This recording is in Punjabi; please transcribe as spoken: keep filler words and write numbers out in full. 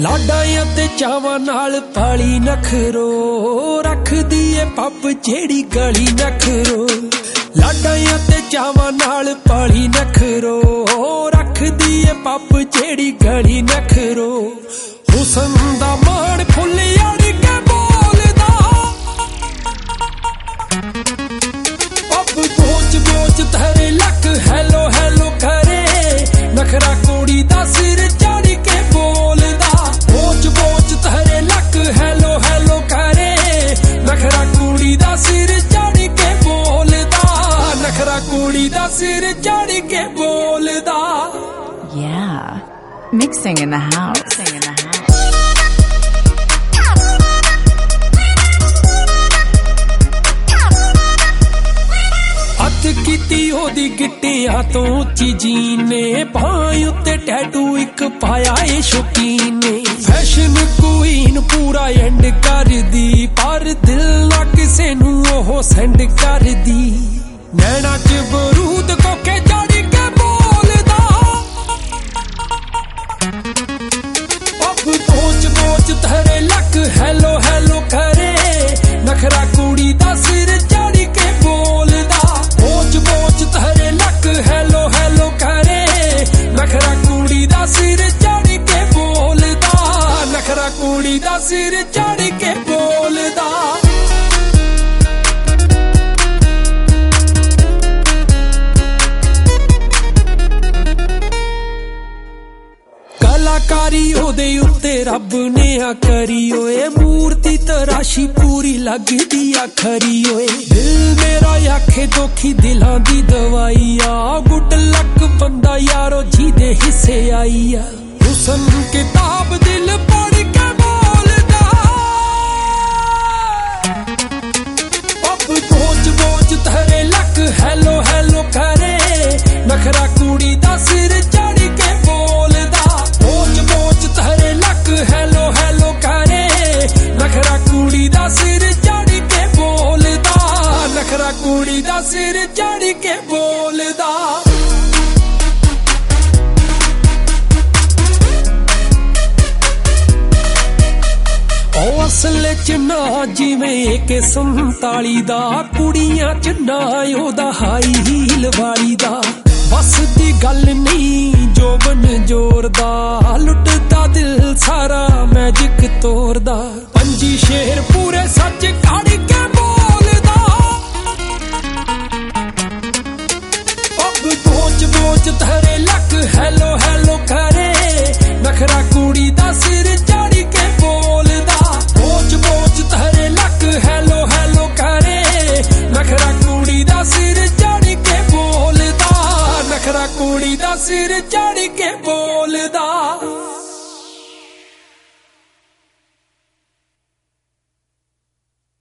ਲਾਡਾਂ ਤੇ ਚਾਵਾਂ ਨਾਲ ਪਾਲੀ ਨਖਰੋ ਰੱਖਦੀ ਏ ਪੱਪ ਜਿਹੜੀ ਗਲੀ ਨਖਰੋ ਲਾਡਾਂ ਤੇ ਚਾਵਾਂ ਨਾਲ ਪਾਲੀ ਨਖਰੋ ਰੱਖਦੀ ਏ ਪੱਪ ਜਿਹੜੀ ਗਲੀ ਨਖਰੋ ਹੁਸਨ ਦਾ ਮਾਣ ਫੁੱਲ ਅੜ ਕੇ ਬੋਲਦਾ ਪੱਪ ਬੋਚ ਬੋਚ ਤੇਰੇ ਲੱਕ ਹੈਲੋ ਹੈਲੋ ਕਰੇ ਨਖਰਾ ਕੁੜੀ ਦਾ ਸਿਰ ਚੜ ਕੇ ਬੋਲਦਾ ਬੋਚ ਬੋਚ ਤੇਰੇ ਲੱਕ ਹੈਲੋ ਹੈਲੋ ਕਰੇ ਨਖਰਾ ਕੁੜੀ ਦਾ ਸਿਰ ਚੜ ਕੇ ਬੋਲਦਾ ਨਖਰਾ ਕੁੜੀ ਦਾ ਸਿਰ ਚੜ ਕੇ ਬੋਲਦਾ Yeah, mixing in the house. Mixing in the house. ਕੀਤੀ ਉਹਦੀ ਗਿੱਟਿਆਂ ਤੋਂ ਉੱਚੀ ਜੀਨੇ ਬਾਹਾਂ ਉੱਤੇ ਟੈਟੂ ਇੱਕ ਪਾਇਆ ਏ ਸ਼ੌਕੀਨ ਨੇ ਫੈਸ਼ਨ ਕੁਈਨ ਪੂਰਾ ਐਂਡ ਕਰਦੀ ਪਰ ਦਿਲ ਨਾ ਕਿਸੇ ਨੂੰ ਉਹ ਸੈਂਡ ਕਰਦੀ ਨੈਣਾ ਚ ਬਰੂਦ ਕੋਕੇ ਜੜ ਕੇ ਬੋਲਦਾ ਪੱਬ ਪੋਚ ਪੋਚ ਤੇਰੇ ਲੱਕ ਹੈਲੋ ਹੈਲੋ ਕਰੇ ਨਖਰਾ ਕੁੜੀ ਦਾ ਸਿਰ ਚੜ ਕੇ ਬੋਲਦਾ ਬੋਚ ਬੋਚ ਤੇਰੇ ਲੱਕ ਹੈਲੋ ਹੈਲੋ ਕਰੇ ਨਖਰਾ ਕੁੜੀ ਦਾ ਸਿਰ ਚੜ ਕੇ ਬੋਲਦਾ ਨਖਰਾ ਕੁੜੀ ਦਾ ਸਿਰ ਚੜ ਕੇ ਬੋਲਦਾ ਕਲਾਕਾਰੀ ਉਹਦੇ ਉੱਤੇ ਰੱਬ ਨੇ ਆ ਕਰੀ ਓਏ ਮੂਰਤੀ ਤਰਾਸ਼ੀ ਪੂਰੀ ਲੱਗਦੀ ਆ ਖਰੀ ਓਏ ਦਿਲ ਮੇਰਾ ਆਖੇ ਦੋਖੀ ਦਿਲਾਂ ਦੀ ਦਵਾਈ ਆ ਗੁੱਡ ਲੱਕ ਬੰਦਾ ਯਾਰੋ ਜਿਹਦੇ ਹਿੱਸੇ ਆਈ ਆ ਹੁਸਨ ਕਿਤਾਬ ਦਿਲ ਪੜ੍ਹ ਕੇ ਬੋਲਦਾ ਪੱਪ ਬੋਚ ਬੋਚ ਤੇਰੇ ਲੱਕ ਹੈਲੋ ਹੈਲੋ ਕਰੇ ਨਖਰਾ ਕੁੜੀ ਦਾ ਸਿਰ ਚੜ ਕੇ ਬੋਲਦਾ ਬੋਚ ਬੋਚ ਤੇਰੇ ਲੱਕ ਹੈਲੋ ਹੈਲੋ ਕਰੇ ਨਖਰਾ ਕੁੜੀ ਦਾ ਸਿਰ ਚੜ ਕੇ ਬੋਲਦਾ ਨਖਰਾ ਕੁੜੀ ਦਾ ਸਿਰ ਚੜ ਕੇ ਬੋਲਦਾ ਉਹ ਅਸਲ ਚ ਨਾ ਜਿਵੇਂ ਕਿ ਸੰਤਾਲੀ ਦਾ ਕੁੜੀਆਂ ਚ ਨਾ ਉਹਦਾ ਹਾਈ ਹੀਲ ਵਾਲੀ ਦਾ ਬਸ ਦੀ ਗੱਲ ਨਹੀਂ ਜੋਬਨ ਜ਼ੋਰ ਦਾ ਲੁੱਟਦਾ ਦਿਲ ਸਾਰਾ ਮੈਜਿਕ ਤੋਰਦਾ ਪੰਜੀ ਸ਼ੇਰ ਪੂਰੇ ਸੱਚ ਕੱਢ ਕੇ ਬੋਲਦਾ ਪੱਬ ਬੋਚ ਬੋਚ ਤੇਰੇ ਲੱਕ ਹੈਲੋ ਹੈਲੋ ਕਰੇ ਨਖਰਾ ਕੁੜੀ ਦਾ ਸਿਰ ਚੜ ਕੇ ਬੋਲਦਾ ਬੋਚ ਬੋਚ ਤੇਰੇ ਲੱਕ ਹੈਲੋ ਹੈਲੋ ਕਰੇ ਨਖਰਾ ਕੁੜੀ ਦਾ ਸਿਰ ਚੜ ਕੇ ਬੋਲਦਾ ਨਖਰਾ ਕੁੜੀ ਦਾ ਸਿਰ ਚੜ ਕੇ ਬੋਲਦਾ